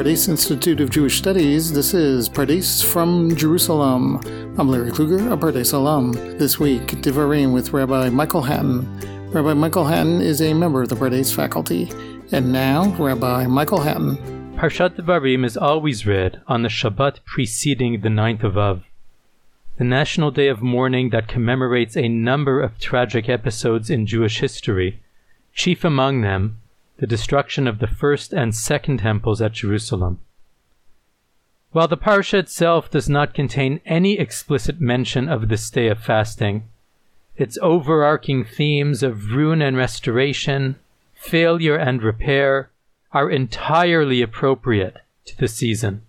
Pardes Institute of Jewish Studies, this is Pardes from Jerusalem. I'm Larry Kluger, a Pardes alum. This week, Devarim with Rabbi Michael Hatton. Rabbi Michael Hatton is a member of the Pardes faculty. And now, Rabbi Michael Hatton. Parshat Devarim is always read on the Shabbat preceding the 9th of Av, the national day of mourning that commemorates a number of tragic episodes in Jewish history, chief among them the destruction of the first and second temples at Jerusalem. While the parsha itself does not contain any explicit mention of this day of fasting, its overarching themes of ruin and restoration, failure and repair, are entirely appropriate to the season.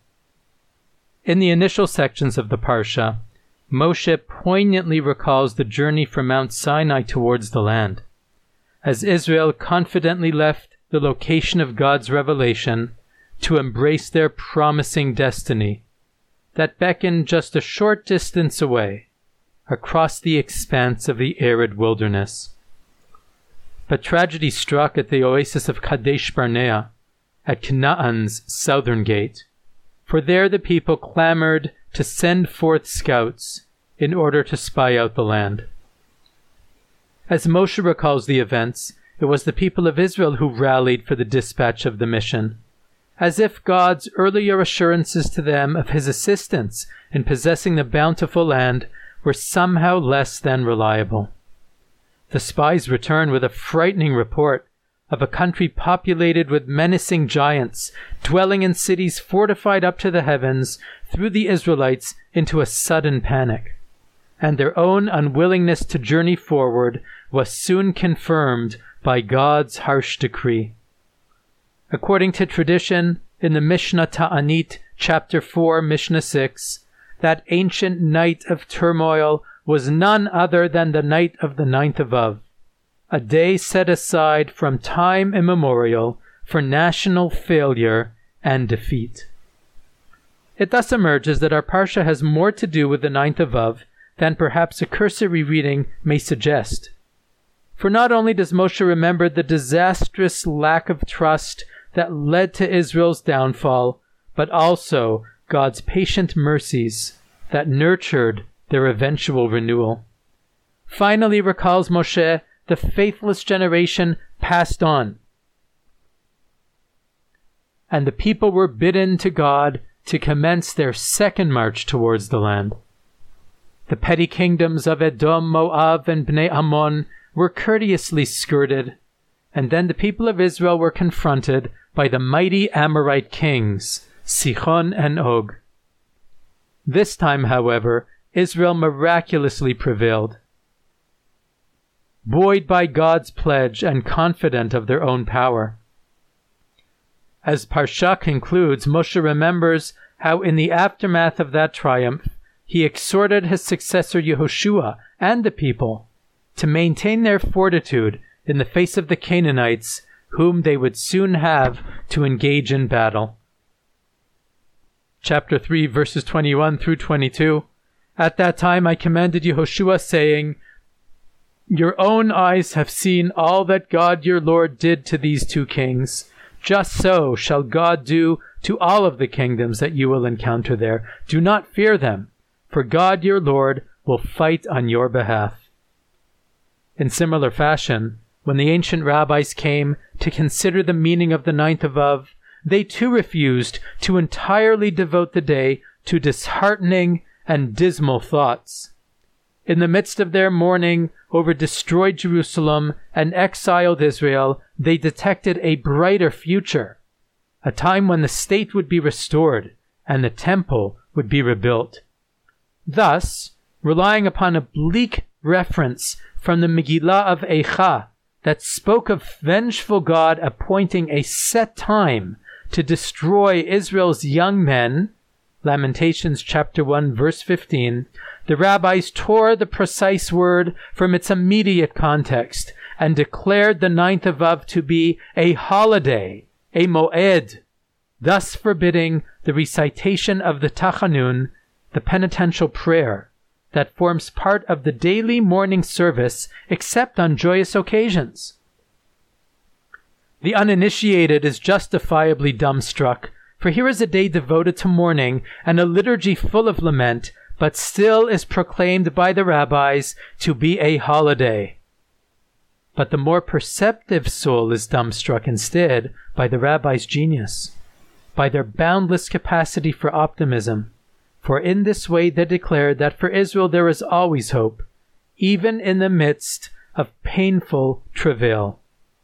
In the initial sections of the parsha, Moshe poignantly recalls the journey from Mount Sinai towards the land, as Israel confidently left the location of God's revelation to embrace their promising destiny that beckoned just a short distance away across the expanse of the arid wilderness. But tragedy struck at the oasis of Kadesh Barnea, at Canaan's southern gate, for there the people clamored to send forth scouts in order to spy out the land. As Moshe recalls the events, it was the people of Israel who rallied for the dispatch of the mission, as if God's earlier assurances to them of his assistance in possessing the bountiful land were somehow less than reliable. The spies return with a frightening report of a country populated with menacing giants, dwelling in cities fortified up to the heavens, threw the Israelites into a sudden panic, and their own unwillingness to journey forward was soon confirmed by God's harsh decree. According to tradition, in the Mishnah Ta'anit, chapter 4, Mishnah 6, that ancient night of turmoil was none other than the night of the 9th of Av, a day set aside from time immemorial for national failure and defeat. It thus emerges that our parsha has more to do with the 9th of Av than perhaps a cursory reading may suggest. For not only does Moshe remember the disastrous lack of trust that led to Israel's downfall, but also God's patient mercies that nurtured their eventual renewal. Finally recalls Moshe the faithless generation passed on, and the people were bidden to God to commence their second march towards the land. The petty kingdoms of Edom, Moab, and Bnei Ammon were courteously skirted, and then the people of Israel were confronted by the mighty Amorite kings, Sichon and Og. This time, however, Israel miraculously prevailed. Buoyed by God's pledge and confident of their own power. As Parsha concludes, Moshe remembers how in the aftermath of that triumph, he exhorted his successor Yehoshua and the people to maintain their fortitude in the face of the Canaanites, whom they would soon have to engage in battle. Chapter 3, verses 21 through 22. At that time I commanded Yehoshua, saying, "Your own eyes have seen all that God your Lord did to these two kings. Just so shall God do to all of the kingdoms that you will encounter there. Do not fear them, for God your Lord will fight on your behalf." In similar fashion, when the ancient rabbis came to consider the meaning of the 9th of Av, they too refused to entirely devote the day to disheartening and dismal thoughts. In the midst of their mourning over destroyed Jerusalem and exiled Israel, they detected a brighter future, a time when the state would be restored and the temple would be rebuilt. Thus, relying upon a bleak reference from the Megillah of Eicha that spoke of vengeful God appointing a set time to destroy Israel's young men, Lamentations chapter 1 verse 15, the rabbis tore the precise word from its immediate context and declared the 9th of Av to be a holiday, a moed, thus forbidding the recitation of the Tachanun, the penitential prayer that forms part of the daily morning service except on joyous occasions. The uninitiated is justifiably dumbstruck For here is a day devoted to mourning and a liturgy full of lament, but still is proclaimed by the rabbis to be a holiday. But the more perceptive soul is dumbstruck instead by the rabbis' genius, by their boundless capacity for optimism. For in this way they declare that for Israel there is always hope, even in the midst of painful travail.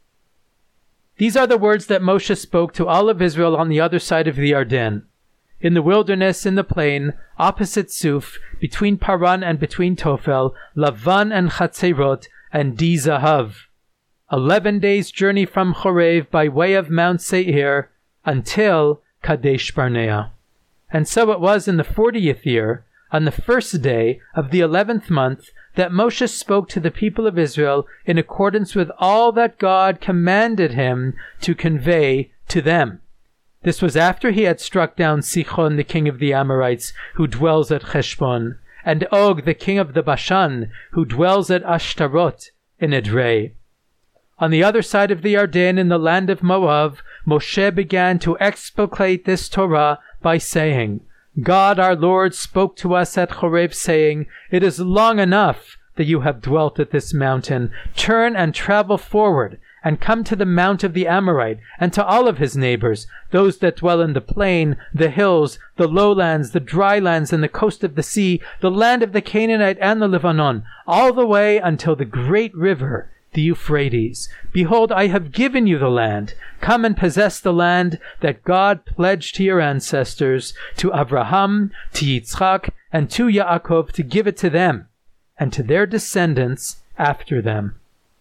These are the words that Moshe spoke to all of Israel on the other side of the Ardennes, in the wilderness, in the plain, opposite Suf, between Paran and between Tofel, Lavan and Chatzerot, and Di Zahav. 11 days' journey from Chorev by way of Mount Seir until Kadesh Barnea. And so it was in the 40th year, on the first day of the 11th month, that Moshe spoke to the people of Israel in accordance with all that God commanded him to convey to them. This was after he had struck down Sichon, the king of the Amorites, who dwells at Heshbon, and Og, the king of the Bashan, who dwells at Ashtaroth in Edrei. On the other side of the Ardennes, in the land of Moab, Moshe began to explicate this Torah by saying, God our Lord spoke to us at Chorev, saying, It is long enough that you have dwelt at this mountain. Turn and travel forward, and come to the mount of the Amorite, and to all of his neighbors, those that dwell in the plain, the hills, the lowlands, the dry lands, and the coast of the sea, the land of the Canaanite and the Lebanon, all the way until the great river, the Euphrates. Behold, I have given you the land. Come and possess the land that God pledged to your ancestors, to Abraham, to Yitzchak, and to Yaakov, to give it to them, and to their descendants after them.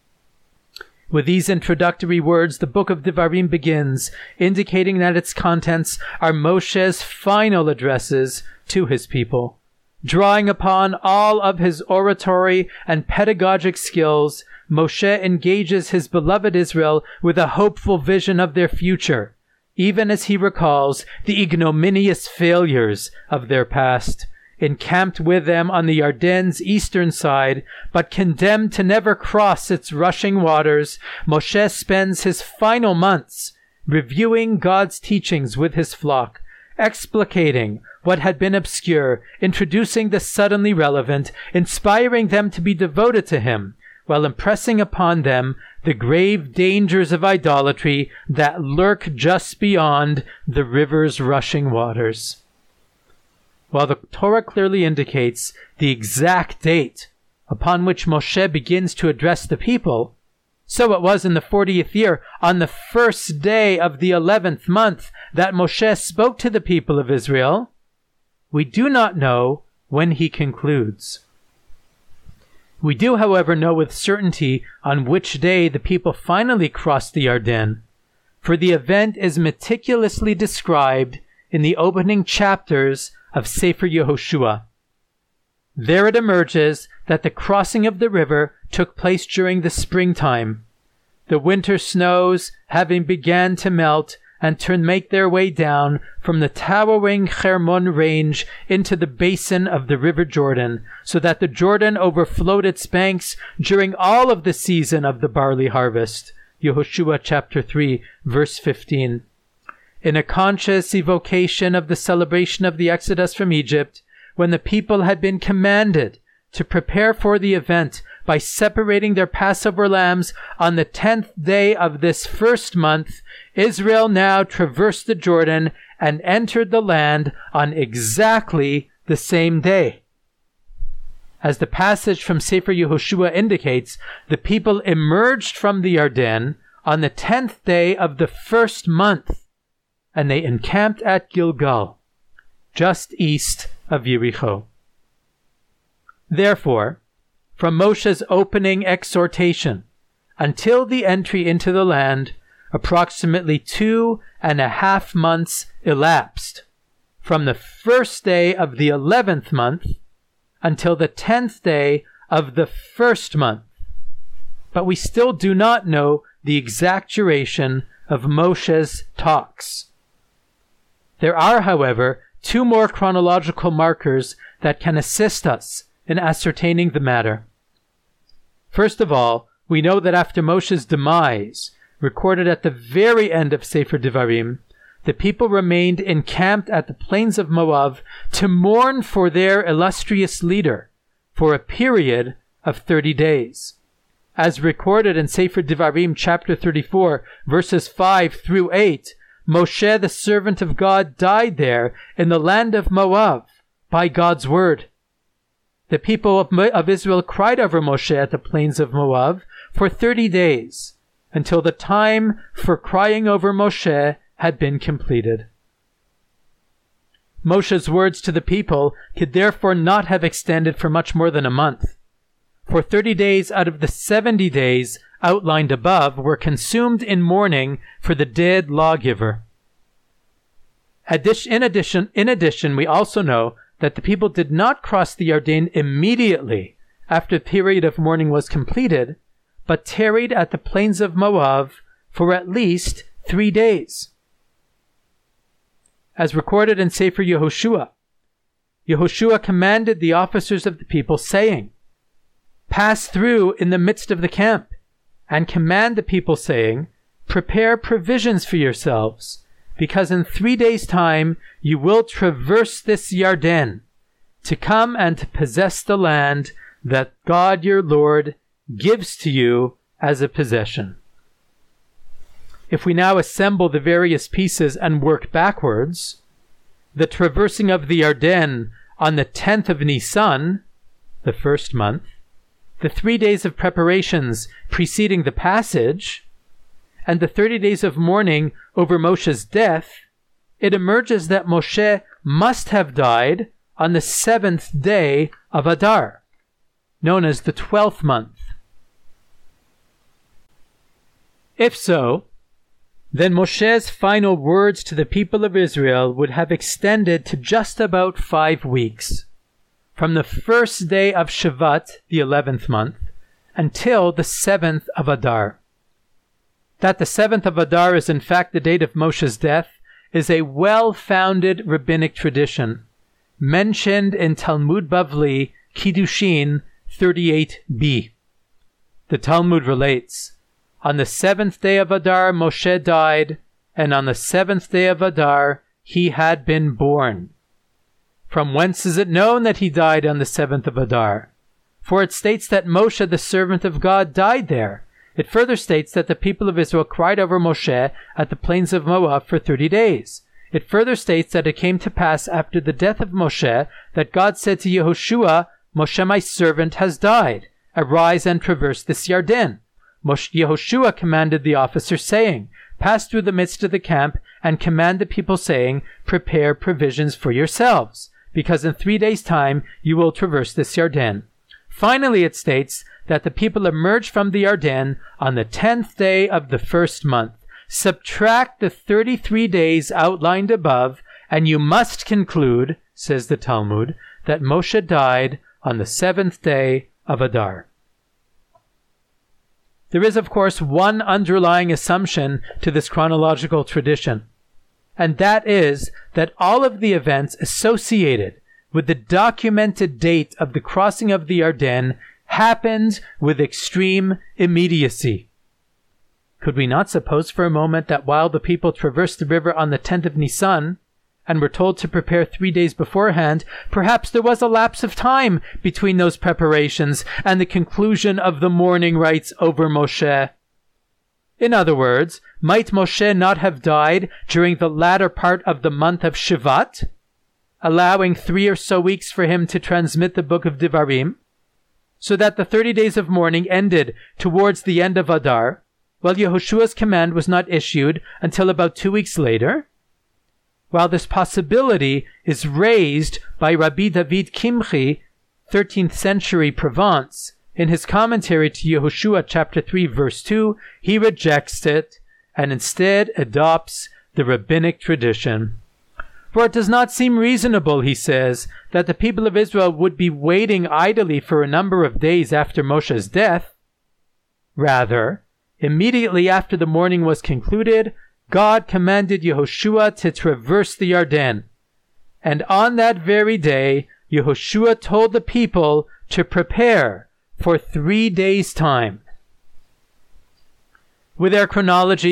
With these introductory words, the book of Devarim begins, indicating that its contents are Moshe's final addresses to his people. Drawing upon all of his oratory and pedagogic skills, Moshe engages his beloved Israel with a hopeful vision of their future, even as he recalls the ignominious failures of their past. Encamped with them on the Ardennes' eastern side, but condemned to never cross its rushing waters, Moshe spends his final months reviewing God's teachings with his flock, explicating what had been obscure, introducing the suddenly relevant, inspiring them to be devoted to him, while impressing upon them the grave dangers of idolatry that lurk just beyond the river's rushing waters. While the Torah clearly indicates the exact date upon which Moshe begins to address the people, so it was in the 40th year, on the first day of the 11th month, that Moshe spoke to the people of Israel. We do not know when he concludes. We do, however, know with certainty on which day the people finally crossed the Ardennes, for the event is meticulously described in the opening chapters of Sefer Yehoshua. There it emerges that the crossing of the river took place during the springtime, the winter snows having begun to melt and to make their way down from the towering Hermon range into the basin of the river Jordan, so that the Jordan overflowed its banks during all of the season of the barley harvest. Yehoshua chapter 3, verse 15. In a conscious evocation of the celebration of the Exodus from Egypt, when the people had been commanded to prepare for the event by separating their Passover lambs on the 10th day of this first month, Israel now traversed the Jordan and entered the land on exactly the same day. As the passage from Sefer Yehoshua indicates, the people emerged from the Ardennes on the 10th day of the first month, and they encamped at Gilgal, just east of Yericho. Therefore, from Moshe's opening exhortation until the entry into the land, approximately 2.5 months elapsed, from the first day of the 11th month until the 10th day of the first month. But we still do not know the exact duration of Moshe's talks. There are, however, 2 more chronological markers that can assist us in ascertaining the matter. First of all, we know that after Moshe's demise, recorded at the very end of Sefer Devarim, the people remained encamped at the plains of Moab to mourn for their illustrious leader for a period of 30 days. As recorded in Sefer Devarim chapter 34, verses 5 through 8, Moshe, the servant of God, died there in the land of Moab by God's word. The people of Israel cried over Moshe at the plains of Moab for 30 days, until the time for crying over Moshe had been completed. Moshe's words to the people could therefore not have extended for much more than a month. For 30 days out of the 70 days outlined above were consumed in mourning for the dead lawgiver. In addition, we also know that the people did not cross the Yarden immediately after the period of mourning was completed, but tarried at the plains of Moab for at least 3 days. As recorded in Sefer Yehoshua, Yehoshua commanded the officers of the people, saying, "Pass through in the midst of the camp, and command the people, saying, Prepare provisions for yourselves, because in 3 days' time you will traverse this Yarden, to come and to possess the land that God your Lord gives to you as a possession." If we now assemble the various pieces and work backwards, the traversing of the Yarden on the 10th of Nisan, the first month, the 3 days of preparations preceding the passage, and the 30 days of mourning over Moshe's death, it emerges that Moshe must have died on the 7th day of Adar, known as the 12th month. If so, then Moshe's final words to the people of Israel would have extended to just about 5 weeks, from the first day of Shevat, the 11th month, until the 7th of Adar. That the 7th of Adar is in fact the date of Moshe's death is a well-founded rabbinic tradition, mentioned in Talmud Bavli, Kiddushin 38b. The Talmud relates, "On the 7th day of Adar Moshe died, and on the 7th day of Adar he had been born. From whence is it known that he died on the 7th of Adar? For it states that Moshe, the servant of God, died there. It further states that the people of Israel cried over Moshe at the plains of Moab for 30 days. It further states that it came to pass after the death of Moshe that God said to Yehoshua, 'Moshe my servant has died. Arise and traverse this Yarden.' Yehoshua commanded the officer, saying, 'Pass through the midst of the camp and command the people, saying, Prepare provisions for yourselves, because in 3 days' time you will traverse this Yarden.' Finally, it states that the people emerged from the Yarden on the 10th day of the first month. Subtract the 33 days outlined above, and you must conclude, says the Talmud, that Moshe died on the 7th day of Adar. There is, of course, one underlying assumption to this chronological tradition, and that is that all of the events associated with the documented date of the crossing of the Yarden happened with extreme immediacy. Could we not suppose for a moment that while the people traversed the river on the 10th of Nisan and were told to prepare 3 days beforehand, perhaps there was a lapse of time between those preparations and the conclusion of the mourning rites over Moshe? In other words, might Moshe not have died during the latter part of the month of Shevat, allowing 3 or so weeks for him to transmit the book of Devarim, so that the 30 days of mourning ended towards the end of Adar, while Yehoshua's command was not issued until about 2 weeks later? While this possibility is raised by Rabbi David Kimchi, 13th century Provence, in his commentary to Yehoshua chapter 3 verse 2, he rejects it and instead adopts the rabbinic tradition. For it does not seem reasonable, he says, that the people of Israel would be waiting idly for a number of days after Moshe's death. Rather, immediately after the mourning was concluded, God commanded Yehoshua to traverse the Yarden. And on that very day, Yehoshua told the people to prepare for 3 days' time. With our chronology,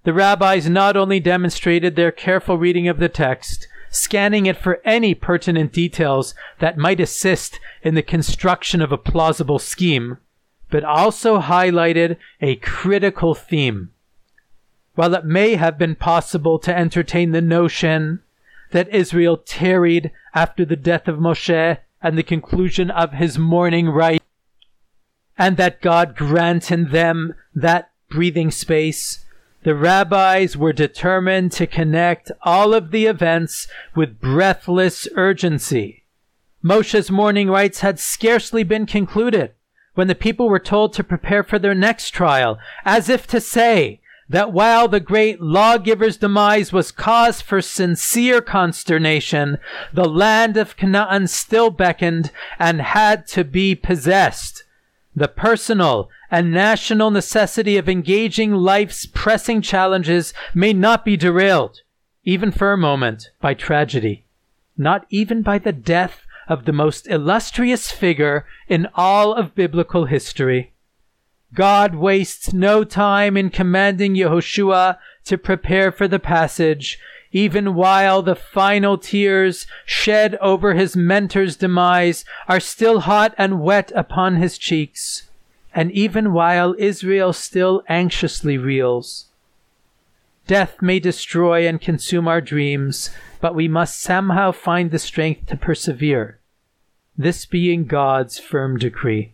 The rabbis not only demonstrated their careful reading of the text, scanning it for any pertinent details that might assist in the construction of a plausible scheme, but also highlighted a critical theme. While it may have been possible to entertain the notion that Israel tarried after the death of Moshe and the conclusion of his mourning rite, and that God granted them that breathing space, the rabbis were determined to connect all of the events with breathless urgency. Moshe's mourning rites had scarcely been concluded when the people were told to prepare for their next trial, as if to say that while the great lawgiver's demise was cause for sincere consternation, the land of Canaan still beckoned and had to be possessed. The personal and national necessity of engaging life's pressing challenges may not be derailed, even for a moment, by tragedy, not even by the death of the most illustrious figure in all of biblical history. God wastes no time in commanding Yehoshua to prepare for the passage, even while the final tears shed over his mentor's demise are still hot and wet upon his cheeks, and even while Israel still anxiously reels. Death may destroy and consume our dreams, but we must somehow find the strength to persevere, this being God's firm decree.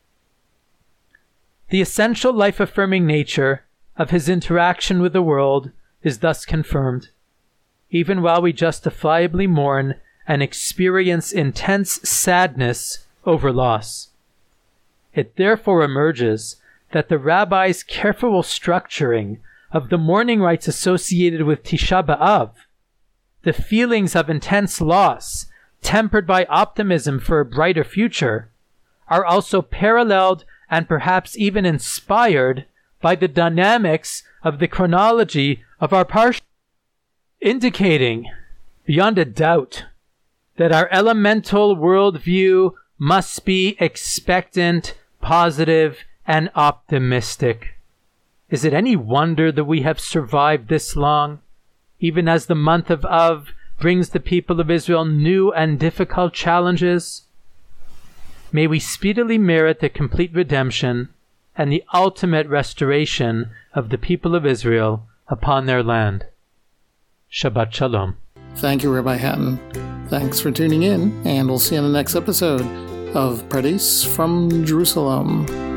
The essential life-affirming nature of his interaction with the world is thus confirmed, even while we justifiably mourn and experience intense sadness over loss. It therefore emerges that the rabbis' careful structuring of the mourning rites associated with Tisha B'Av, the feelings of intense loss, tempered by optimism for a brighter future, are also paralleled and perhaps even inspired by the dynamics of the chronology of our parsha, indicating, beyond a doubt, that our elemental worldview must be expectant, positive, and optimistic. Is it any wonder that we have survived this long, even as the month of Av brings the people of Israel new and difficult challenges? May we speedily merit the complete redemption and the ultimate restoration of the people of Israel upon their land. Shabbat Shalom. Thank you, Rabbi Hatton. Thanks for tuning in, and we'll see you in the next episode of Pardes from Jerusalem.